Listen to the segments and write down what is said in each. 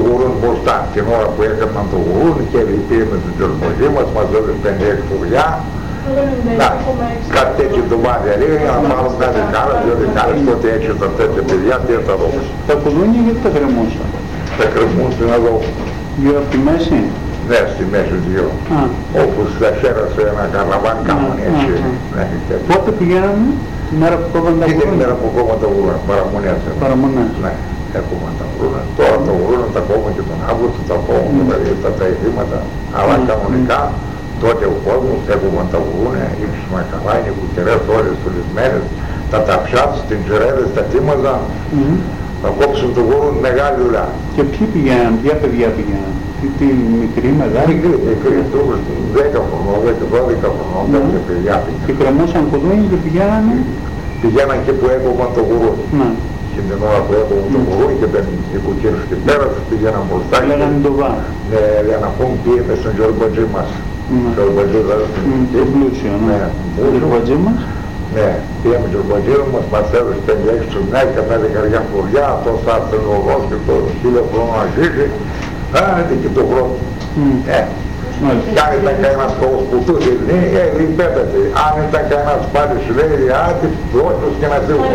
γουρούν μπροστά. Την ώρα που έκαναν το γουρούν και πήγαινε την τζορμπολή μας, μας δώσε 5-6 πουλιά. Να, κάτι τέτοιο το μάθει για να πάρουν κάτι κάρες, διότι κάρες τότε έξω τα τέτοια παιδιά, τι θα δώσουν. Τα κουδούνια γιατί τα κρεμούσαν? Τα κρεμούσαν εδώ. Γύρω από τη μέση? Ναι, στη μέση δύο. Όπου στα σέρασε ένα καραβάν κάνουν έτσι. Πότε πηγαίναμε? Τη μέρα που κόβαν τα γουρούνα? Την μέρα που κόβαν τα γουρούνα, παραμονές. Παραμονές. Ναι, έκοβαν τα γουρούνα. Τώρα τα γουρούνα τα κόβουν και τον Αύγουστο, τα κόβουν τα ηθήματα. Αλλά κανονικά τότε ο κόσμος έκοβαν τα γουρούνα, ύψισμα καλά, είναι κουκερές όλες τουλισμένες, τα ταψιάτς, την τζερέδες, τα κύμαζα. Θα κόψουν το γουρούν μεγάλη δουλειά. Και ποιοι πηγαίναν, ποια παιδιά πηγαίναν? Τι μικρή, μεγάλη? Μικρή, 10 χρονών, 12 χρονών, κάποια παιδιά πήγαιναν. Και κρεμούσαν κουδούνια και πηγαίνανε? Πηγαίναν και που έκοβαν το γουρούν. Και την ώρα που έκοβαν το γουρούν και δεν οικοκύρους και πέρα τους πήγαιναν μπροστά. Λέγανε το βά. Για να πούμε πήγαινε στον Τζορμπατζή μας. Τζορμπατζή δηλαδή. Το πλούσιο, ναι. Το Τζορμπατζή μας. Ναι, πήγαμε τον Τζορμπατζή μας, μας έδωσε 5-6 τσουνάκια με δεκαριά χωριά, αυτός άρχισε ο λόγος και το 1000 χρόνο να ζήσει. Άνετε και το χρόνο. Κι αν ήταν κανένας κόβος που του δίνει, λυπέπεται. Αν ήταν κανένας πάλι σου λέει, άντε πρώτος και να φύγουν.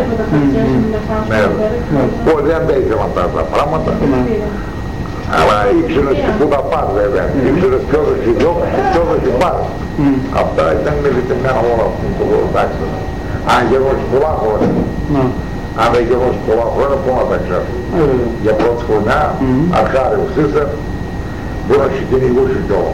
Δεν τα ήθελαν αυτά τα πράγματα. Αλλά ήξερες και πού θα πας βέβαια. Ήξερες ποιος θα σου διώξει και ποιος θα σου πάρει. Αυτά ήταν μελετημένα όλα που το διδάξω. Αν γεγονός πολλά χρόνια. Αν δεν γεγονός πολλά χρόνια, πού να τα ξέρω. Για πρώτη χρονιά, αρχάριος είσαι, μπορεί να σου κυνηγούσε κιόλας.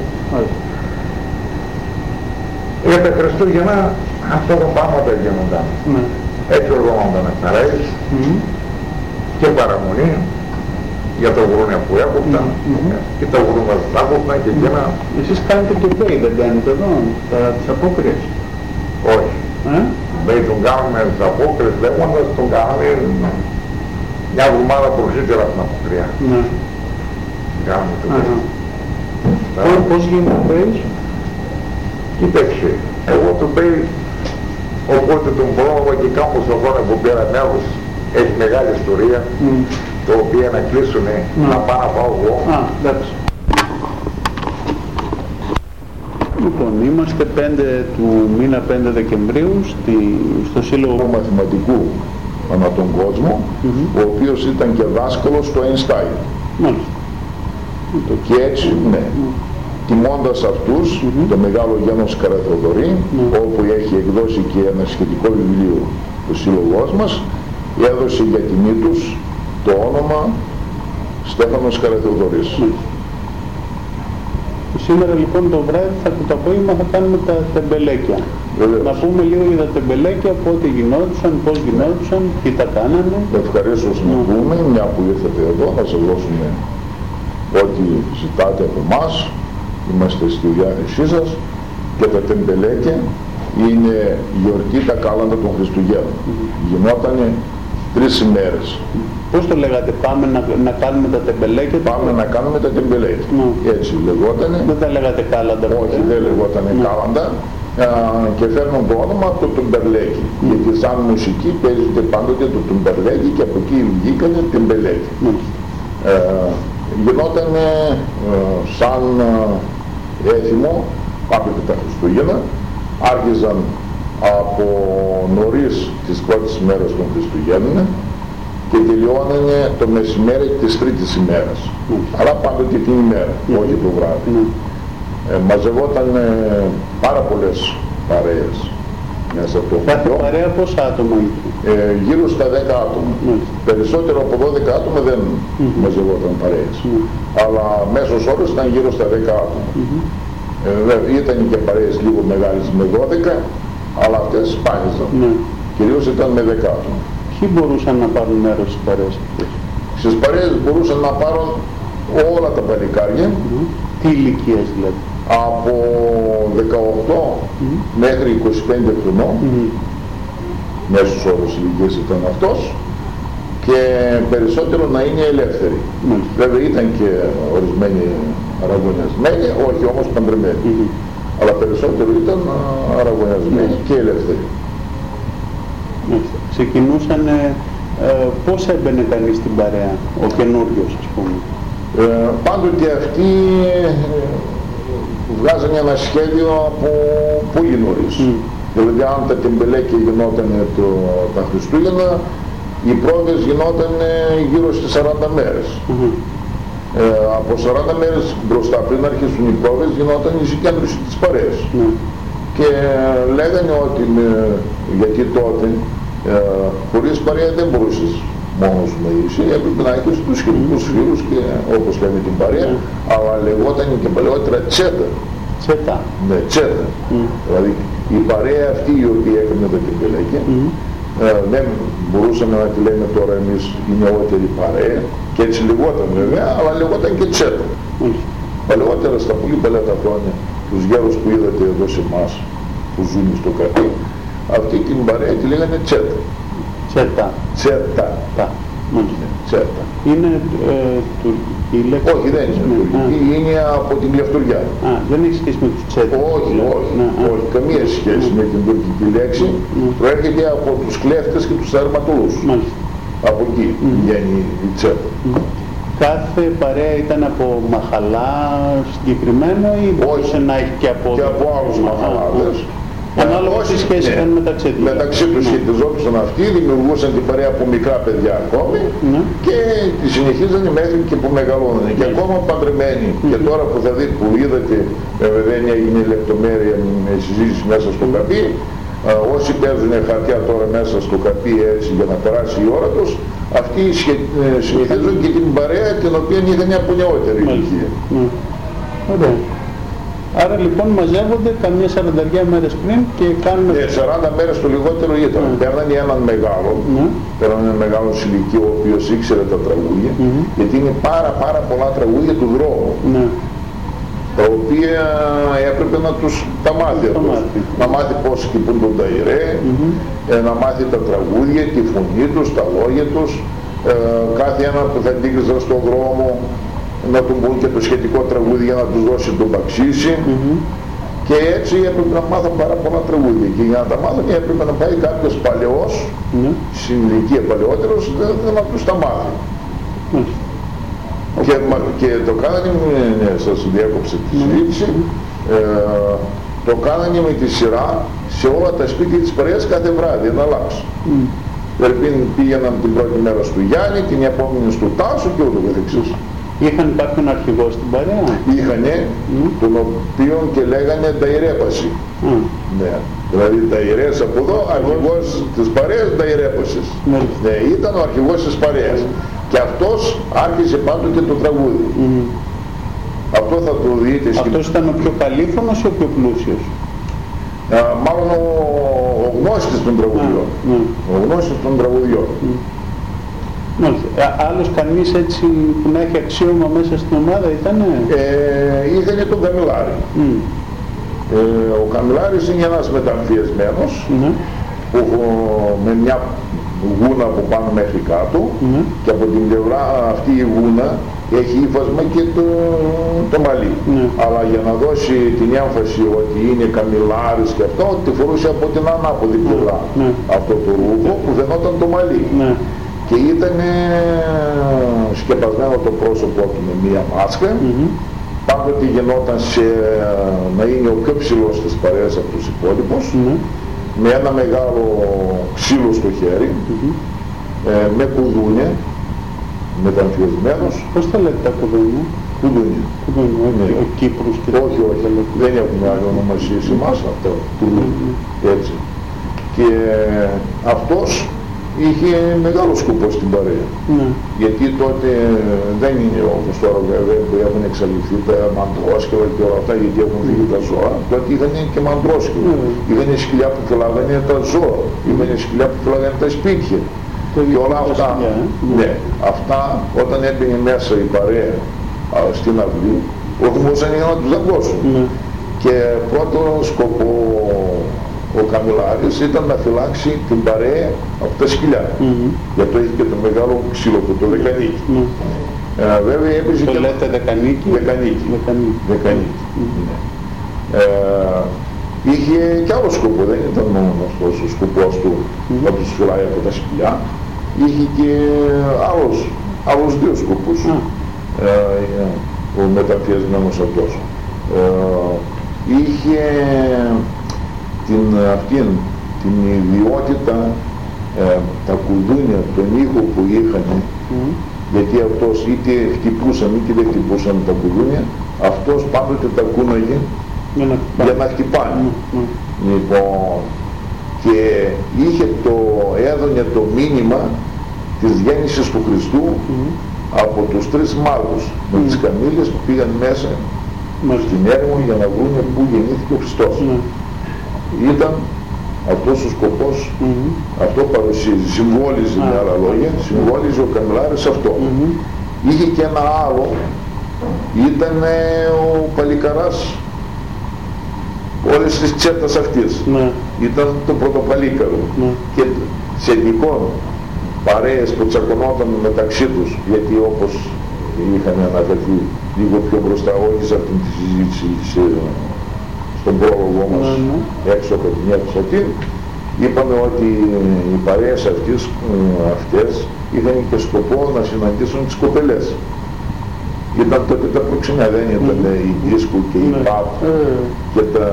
Για τα Χριστούγεννα, αυτά τα πράγματα γίνονταν. Έτσι οργανώνταν παρέες και παραμονή για τα γουρούνια που έκοπταν και τα γουρούνια που έκοπταν και εκείνα. Εσείς κάνετε και μπέι, δεν κάνετε εδώ, τις απόκριες? Όχι. Μπέι τον κάνουμε τις απόκριες, λέγοντας τον κάνουμε μια εβδομάδα προσύτερα την αποκριά. Κάνουμε το μπέι. Πώς γίνεται το μπέι? Κοίταξε, εγώ το μπέι, οπότε τον πρόλαβα και κάπου στον χρόνο που πήρα μέρος, έχει μεγάλη ιστορία, το οποίο να κλείσουνε, να πάω να πάω εγώ. Εντάξει. Λοιπόν, είμαστε 5 του μήνα 5 Δεκεμβρίου στο Σύλλογο Μαθηματικού ανά τον κόσμο, ο οποίος ήταν και δάσκαλος στο Einstein. Και έτσι, ναι, τιμώντας αυτούς, το μεγάλο Γιάννος Καραθεοδωρή, όπου έχει εκδώσει και ένα σχετικό βιβλίο ο σύλλογός μας, έδωσε για τιμή τους το όνομα Στέφανος Καραθεοδωρής. Σήμερα λοιπόν το βράδυ, το απόγευμα θα κάνουμε τα τεμπελέκια. Να πούμε λίγο για τα τεμπελέκια, πότε γινόντουσαν, πώς γινόντουσαν, τι τα κάνανε. Ευχαρίστως να πούμε, μια που ήρθατε εδώ, να σας δώσουμε ό,τι ζητάτε από εμάς. Είμαστε στη διάθεσή σας και τα τεμπελέκια είναι γιορτή τα κάλαντα των Χριστουγέννων. Γινότανε 3 ημέρες. Πώς το λέγατε, πάμε να κάνουμε τα τεμπελέκια? Πάμε να κάνουμε τα τεμπελέκια. Έτσι λεγότανε. Δεν τα λέγατε κάλαντα? Όχι, δεν λεγότανε κάλαντα. Και φέρνουν το όνομα το τουμπερλέκι. Γιατί σαν μουσική παίζεται πάντοτε το τουμπερλέκι και από εκεί βγήκανε τεμπελέκι. Γινόταν σαν έθιμο άπειτα τα Χριστούγεννα, άρχιζαν από νωρίς τις πρώτες ημέρες των Χριστουγέννων και τελειώνανε το μεσημέρι της τρίτης ημέρας. Αλλά πάντοτε την ημέρα, όχι το βράδυ. Μαζευόταν πάρα πολλές παρέες μέσα από το κάθε παρέα πόσα άτομα είχε? Γύρω στα 10 άτομα. Περισσότερο από 12 άτομα δεν μαζευόταν παρέες. Αλλά μέσος όρος ήταν γύρω στα 10 άτομα. Ήταν και παρέες λίγο μεγάλες με 12, αλλά αυτές σπάνιζαν. Κυρίως ήταν με 10 άτομα. Ποιοι μπορούσαν να πάρουν μέρος στις παρέες αυτές? Στις παρέες μπορούσαν να πάρουν όλα τα παλικάρια. Τι ηλικίες δηλαδή? Από 18 μέχρι 25 χρονών, μέσος όρος ηλικίας ήταν αυτός, και περισσότερο να είναι ελεύθεροι. Βέβαια ήταν και ορισμένοι αραγωνιασμένοι, όχι όμως παντρεμένοι, αλλά περισσότερο ήταν αραγωνιασμένοι και ελεύθεροι. Ξεκινούσαν, πώς έμπαινε κανείς στην παρέα, ο καινούριος ας πούμε? Πάντοτε αυτοί βγάζανε ένα σχέδιο από πολύ νωρίς. Δηλαδή αν τα τεμπελέκια γινόταν τα Χριστούγεννα, οι πρόβες γινόταν γύρω στις 40 μέρες. Από 40 μέρες μπροστά, πριν αρχίσουν οι πρόβες, γινόταν η συγκέντρωση της παρέας. Και λέγανε ότι γιατί τότε χωρίς παρέα δεν μπορούσες μόνος να είσαι, έπρεπε να έχεις τους σχετικούς φίλους και όπως λέμε την παρέα, αλλά λεγόταν και παλαιότερα τσέτα. Τσέτα. Ναι, τσέτα. Δηλαδή η παρέα αυτή η οποία έκανε τα τεμπελέκια, δεν μπορούσαμε να τη λέμε τώρα εμείς η νεότερη παρέα, και έτσι λεγόταν βέβαια, αλλά λεγόταν και τσέτα. Παλαιότερα, στα πολύ παλιά τα χρόνια, τους γέρους που είδατε εδώ σε εμάς, που ζουν στο καπί, αυτή την παρέα τη λέγανε τσέτα. Τσέτα. Τσέτα. Τσέτα. Είναι τουρκική λέξη? Όχι, δεν είναι τουρκική, είναι από την Λευτουριά. Δεν έχει σχέση με τους τσέτες? Όχι, όχι, καμία σχέση με την τουρκική λέξη. Προέρχεται από τους κλέφτες και τους αρματολούς. Από εκεί βγαίνει η τσέτα. Κάθε παρέα ήταν από μαχαλά συγκεκριμένο ή μπορούσε να έχει και από άλλους μαχαλάδες? Ανάλογα τι σχέση είχαν με τα τσέτια. Μεταξύ τους σχετιζόντουσαν αυτοί, δημιουργούσαν την παρέα από μικρά παιδιά ακόμη και τη συνεχίζανε μέχρι και που μεγαλώνανε. Και ακόμα παντρεμένοι. Και τώρα που θα δείτε, που είδατε, δεν έγινε λεπτομέρεια με συζήτηση μέσα στο καπί, όσοι παίζουν χαρτιά τώρα μέσα στο καπί έτσι για να περάσει η ώρα τους, αυτοί συνηθίζουν και την παρέα την οποία είχαν από νεότερη ηλικία. Ωραία. Άρα λοιπόν μαζεύονται καμιά 40 μέρες πριν και κάνουν... Ναι, 40 μέρες το λιγότερο ήταν. Παίρνανε έναν μεγάλο, παίρνανε έναν μεγάλο ηλικία ο οποίος ήξερε τα τραγούδια, γιατί είναι πάρα πολλά τραγούδια του δρόμου, τα οποία έπρεπε να τους τα μάθει αυτός. Να μάθει πώς χτυπούν τον ταϊρέ, να μάθει τα τραγούδια, τη φωνή τους, τα λόγια τους, κάθε ένα που θα αντίκριζαν στον δρόμο, να του μπουν και το σχετικό τραγούδι για να τους δώσει τον μπαξίσι. Και έτσι έπρεπε να μάθουν πάρα πολλά τραγούδια. Και για να τα μάθουν έπρεπε να πάει κάποιος παλαιός, στην ηλικία παλαιότερος, να τους τα μάθει. Και το κάνανε, σας διέκοψε τη συζήτηση, το κάνανε με τη σειρά σε όλα τα σπίτια της παρέας κάθε βράδυ, ένα λάψη. Δηλαδή πήγαιναν την πρώτη μέρα στο Γιάννη, την επόμενη στο Τάσο και ούτω καθεξής. Είχαν κάποιον αρχηγό στην παρέα? Είχανε, τον οποίον και λέγανε Νταϊρέπαση. Ναι. Δηλαδή Νταϊρές από εδώ, αρχηγός της παρέας Νταϊρέπασης. Ναι, ήταν ο αρχηγός της παρέας. Και αυτός άρχισε πάντοτε το τραγούδι. Αυτό θα το δείτε. Αυτός ήταν ο πιο καλήφωνος ή ο πιο πλούσιος? Μάλλον ο γνώστης των τραγουδιών. Ο γνώστης των τραγουδιών. Άλλος κανείς έτσι που να έχει αξίωμα μέσα στην ομάδα ήτανε? Ήτανε τον Καμιλάρη. Ο Καμιλάρης είναι ένας μεταμφιεσμένος που με μια γούνα από πάνω μέχρι κάτω και από την πλευρά αυτή η γούνα έχει ύφασμα και το μαλλί. Αλλά για να δώσει την έμφαση ότι είναι Καμιλάρης και αυτό, τη φορούσε από την ανάποδη πλευρά αυτό το ρούχο που φαινόταν το μαλλί. Και ήταν σκεπασμένο το πρόσωπό του με μία μάσκα. Πάντοτε γινόταν να είναι ο πιο ψηλός της παρέας από τους υπόλοιπους, με ένα μεγάλο ξύλο στο χέρι, με κουδούνια, μεταμφιεσμένος. Πώς τα λέτε τα κουδούνια? Κουδούνια. Ο Κύπρος και... Όχι, δεν έχουμε άλλη ονομασία σε εμάς αυτό. Έτσι. Και αυτός είχε μεγάλο σκοπό στην παρέα. Γιατί τότε δεν είναι όπως τώρα βέβαια που έχουν εξαλειφθεί τα μαντρόσκυλα και όλα αυτά, γιατί έχουν φύγει τα ζώα. Τότε είχαν και μαντρόσκυλα. Είχαν σκυλιά που φυλάγανε τα ζώα. Είχαν σκυλιά που φυλάγανε τα σπίτια. Και όλα αυτά, αυτά όταν έμπαινε μέσα η παρέα στην αυλή, ορμούσαν για να τους δαγκώσουν. Και πρώτο σκοπό ο Καμιλάρης ήταν να φυλάξει την παρέα από τα σκυλιά. Γιατί έχει και το μεγάλο ξύλο του, το δεκανίκι. Βέβαια έπαιζε το λέτε δεκανίκι? Δεκανίκι. Είχε και άλλο σκοπό, δεν ήταν μόνο αυτός ο σκοπός του να τους φυλάει από τα σκυλιά. Είχε και άλλους δύο σκοπούς. ο μεταφιασμένος αυτός. Είχε την ιδιότητα τα κουδούνια, τον ήχο που είχαν, γιατί αυτός είτε χτυπούσαν είτε δεν χτυπούσαν τα κουδούνια, αυτός πάντοτε τα κούναγε για να χτυπάνε. Λοιπόν, και έδωνε το μήνυμα της γέννησης του Χριστού από τους τρεις μάγους με τις καμήλες που πήγαν μέσα στην έρημο για να βρουν πού γεννήθηκε ο Χριστός. Ήταν αυτός ο σκοπός, αυτό παρουσίαζε, συμβόλιζε με άλλα λόγια, συμβόλιζε ο Καμιλάρης αυτό. Είχε και ένα άλλο, ήταν ο παλικαράς όλες τις τσέτας αυτής. Ήταν το πρωτοπαλίκαρο. Και σε ειδικών παρέες που τσακωνόταν μεταξύ τους, γιατί όπως είχαν αναφερθεί λίγο πιο μπροστά, όχι σε αυτήν τη συζήτηση στον πρόλογο μας έξω από την αίθουσα αυτή, είπαμε ότι οι παρέες αυτές είχαν και σκοπό να συναντήσουν τις κοπελές. Ήταν τότε τα προξενιά, δεν ήταν η δίσκο και η ΠΑΠ και τα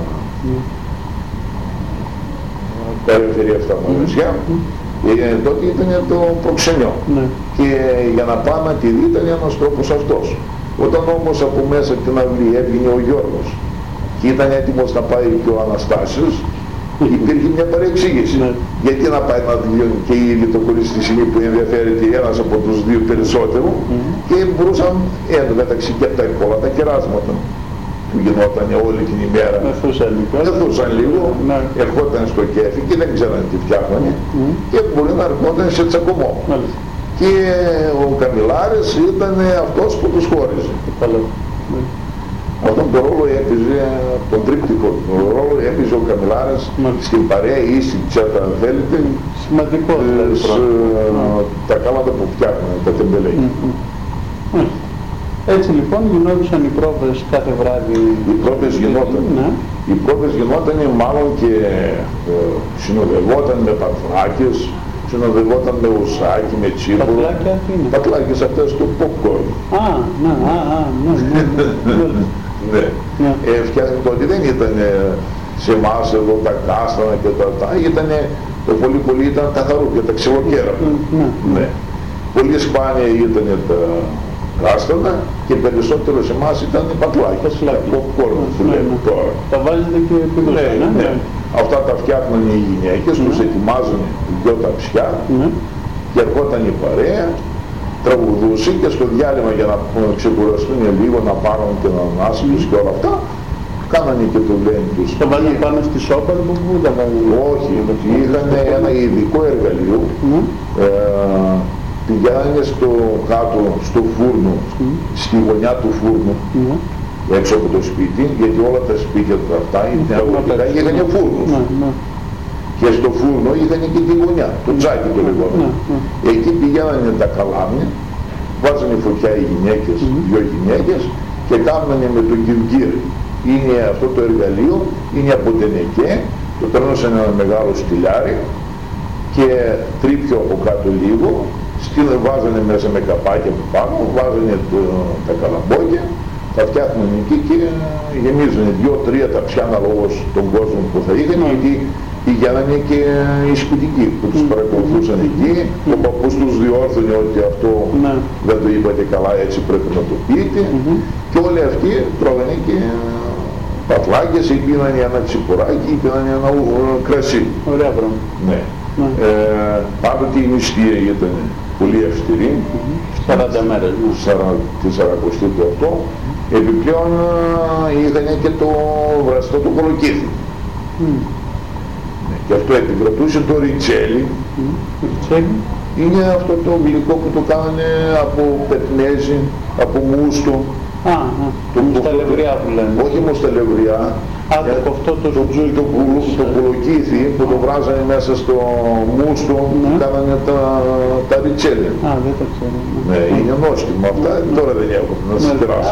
περιφερεια αυτά μονοσιά. Τότε ήταν το προξενιό. Και για να πάμε να τη δει ήταν ένας τρόπος αυτός. Όταν όμως από μέσα από την αυλή έβγαινε ο Γιώργος και ήταν έτοιμος να πάει και ο Αναστάσιος, υπήρχε μια παρεξήγηση. Γιατί να πάει να δει και η λιτοκοριστησινή που ενδιαφέρεται ένας από τους δύο περισσότερο, και μπορούσαν μεταξύ και τα πολλά τα κεράσματα που γινόταν όλη την ημέρα. Μεθούσαν λίγο, ερχόταν στο κέφι και δεν ξέραν τι φτιάχνανε και μπορεί να ερχόταν σε τσακωμό. Και ο Καμιλάρης ήταν αυτός που τους χώριζε. Αυτόν τον ρόλο έπαιζε, τον τρίπτικο ρόλο έπαιζε ο Καμιλάρης στην παρέα ή στην τσέτα, αν θέλετε, σημαντικό τα κάλματα που φτιάχνανε, τα τεμπελέκια. Έτσι λοιπόν γινόντουσαν οι πρόβες κάθε βράδυ. Οι πρόβες γινόταν μάλλον και συνοδευόταν με πατλάκες, συνοδευόταν με ουσάκι, με τσίπουρο. Πατλάκια τι είναι? Πατλάκες αυτές του popcorn. Ναι. Φτιάχνει τότε δεν ήταν σε εμάς εδώ τα κάστανα και τα ήτανε, το πολύ ήταν τα χαρούπια, τα ξυλοκέρα. Ναι. Πολύ σπάνια ήταν τα κάστανα και περισσότερο σε εμάς ήταν οι πατλάκια, τα popcorn που λέμε τώρα. Τα βάζετε και επιδοσία. Ναι. Αυτά τα φτιάχνουν οι γυναίκες, τους ετοιμάζουν δυο ταψιά και ερχόταν η παρέα, τραγουδούσε και στο διάλειμμα για να ξεκουραστούν λίγο, να πάρουν την ανάση τους και όλα αυτά, κάνανε και το βλέμμα τους. Τα βάζανε πάνω στη σόπα που τα βάζανε? Όχι, είχαν ένα ειδικό εργαλείο, πηγαίνανε στο κάτω, στο φούρνο, στη γωνιά του φούρνου, έξω από το σπίτι, γιατί όλα τα σπίτια του αυτά είχαν φούρνους. Και στο φούρνο είχαν και τη γωνιά, το τζάκι το λεγόμενο. Εκεί πηγαίνανε τα καλάμια, βάζανε φωτιά οι γυναίκες, δυο γυναίκες, και κάνανε με το γκυργύρ. Είναι αυτό το εργαλείο, είναι από τενεκέ, το περνούσαν ένα μεγάλο στυλάρι και τρίπιο από κάτω λίγο, βάζανε μέσα με καπάκια από πάνω, βάζανε τα καλαμπόκια, τα φτιάχνουν εκεί και γεμίζανε 2-3 ταψιά αναλόγως τον κόσμο που θα είχαν, γιατί πηγαίνανε και οι σπιτικοί που τους παρακολουθούσαν εκεί, ο παππούς τους διόρθωνε ότι αυτό δεν το είπατε καλά, έτσι πρέπει να το πείτε, και όλοι αυτοί τρώγανε και πατλάκες ή πίνανε ένα τσιπουράκι ή πίνανε ένα κρασί. Ωραία πράγμα. Ναι. Πάντοτε η νηστεία ήταν πολύ αυστηρή, 40 μέρες, τη 40η του αυτό. Επιπλέον είχαν και το βραστό του κολοκύθι. Και αυτό επικρατούσε το ριτσέλι. Είναι αυτό το γλυκό που το κάνανε από πετνέζι, από μούστο. Το μουσταλευριά που λένε. Όχι μουσταλευριά. Το κοφτό το ζουτζούι. Το κολοκύθι που το βράζανε μέσα στο μούστο, κάνανε τα ριτσέλια. Δεν τα ξέρω. Ναι, είναι νόστιμα αυτά, τώρα δεν έχω να σας περάσω.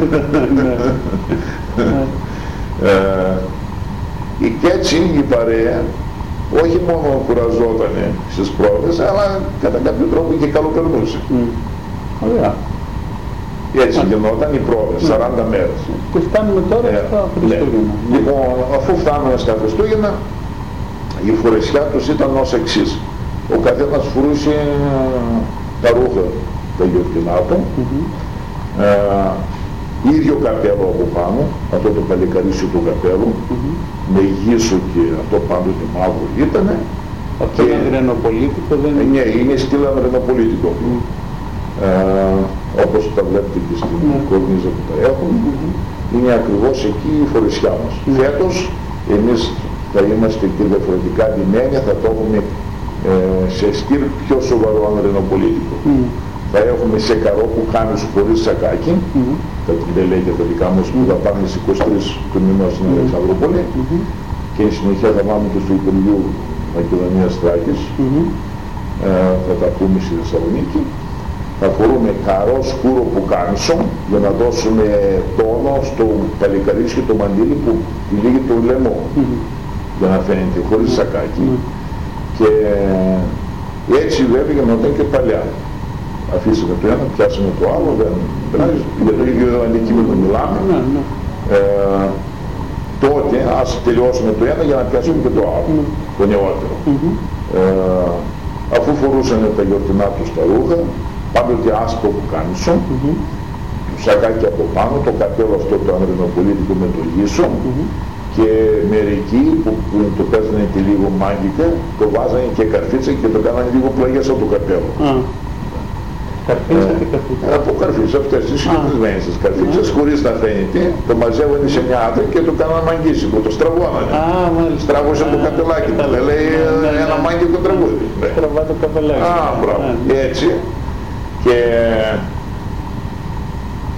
Και έτσι η παρέα όχι μόνο κουραζότανε στις πρόβες, αλλά κατά κάποιο τρόπο και καλοπερνούσε. Ωραία. Έτσι γινόταν η πρόβες, 40 μέρες. Και φτάνουμε τώρα στα Χριστούγεννα. Ναι. Λοιπόν, αφού φτάνουμε στα Χριστούγεννα, η φορεσιά τους ήταν ως εξής. Ο καθένας φορούσε τα ρούχα τα γιορτινά του, ίδιο καπέλο από πάνω, αυτό το παλικαρίσιο του καπέλου, με γύσο και αυτό πάντοτε μαύρο ήτανε. Αυτό είναι ρενοπολίτικο, δεν είναι? Ναι, είναι στήλα ρενοπολίτικο. Όπως τα βλέπετε και στην κορνίζα που τα έχουμε, είναι ακριβώς εκεί η φορεσιά μας. Φέτος εμείς θα είμαστε και διαφορετικά ντυμένοι, θα το έχουμε σε στυλ πιο σοβαρό ρενοπολίτικο. Θα έχουμε σε καρό που κάνει χωρίς σακάκι, τα τυμπελέκια τα δικά μας που θα πάνε στις 23 του μηνός στην Αλεξανδρούπολη, και στη συνέχεια θα πάμε και στο Υπουργείο Μακεδονίας Θράκης, θα τα πούμε στη Θεσσαλονίκη. Θα φορούμε καρό σκούρο πουκάμισο για να δώσουμε τόνο στο παλικαρίσι και το μαντίλι που τυλίγει το λαιμό, για να φαίνεται χωρίς σακάκι. Και έτσι βέβαια γινόταν και παλιά. Αφήσαμε το ένα, πιάσαμε το άλλο, δεν πειράζει, για το ίδιο αντικείμενο μιλάμε. Τότε ας τελειώσουμε το ένα για να πιάσουμε και το άλλο, το νεότερο. Αφού φορούσαν τα γιορτινά τους τα ρούχα, πάντοτε άσπρο πουκάμισο, το σακάκι από πάνω, το καπέλο αυτό το ανρενοπολίτικο με το γύσο, και μερικοί που το παίζανε και λίγο μάγικα, το βάζανε και καρφίτσα και το κάνανε λίγο πλαγιές από το καπέλο. Καρφίτσα και καρφίτσα. Από καρφίτσα, αυτές τις συγκεκριμένες τις καρφίτσες, χωρίς να φαίνεται, το μαζεύανε σε μια άδεια και το κάνανε μαγγίσικο, το στραβώνανε. Στραβώσαν το καπελάκι του, λέει ένα μάγικο τραγούδι. Στραβά το καπελάκι. Έτσι. Και